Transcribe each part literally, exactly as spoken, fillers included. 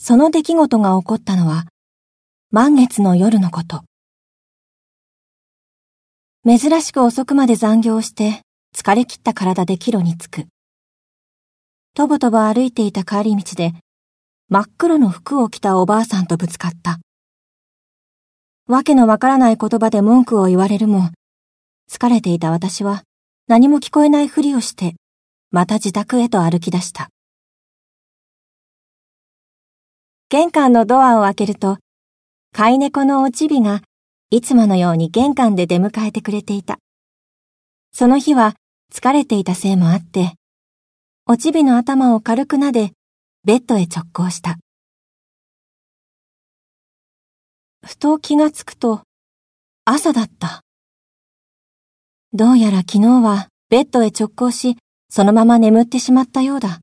その出来事が起こったのは、満月の夜のこと。珍しく遅くまで残業して、疲れ切った体で帰路に着く。とぼとぼ歩いていた帰り道で、真っ黒の服を着たおばあさんとぶつかった。わけのわからない言葉で文句を言われるも、疲れていた私は何も聞こえないふりをして、また自宅へと歩き出した。玄関のドアを開けると、飼い猫のおちびがいつものように玄関で出迎えてくれていた。その日は疲れていたせいもあって、おちびの頭を軽く撫で、ベッドへ直行した。ふと気がつくと、朝だった。どうやら昨日はベッドへ直行し、そのまま眠ってしまったようだ。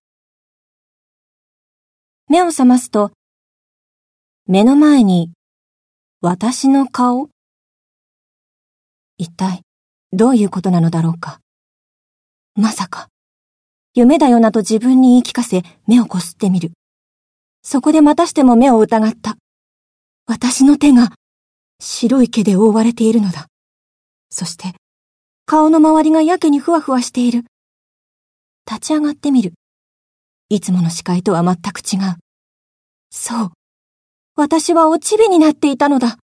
目を覚ますと、目の前に、私の顔？一体、どういうことなのだろうか。まさか、夢だよなと自分に言い聞かせ、目をこすってみる。そこでまたしても目を疑った。私の手が、白い毛で覆われているのだ。そして、顔の周りがやけにふわふわしている。立ち上がってみる。いつもの視界とは全く違う。そう。私はおちびになっていたのだ。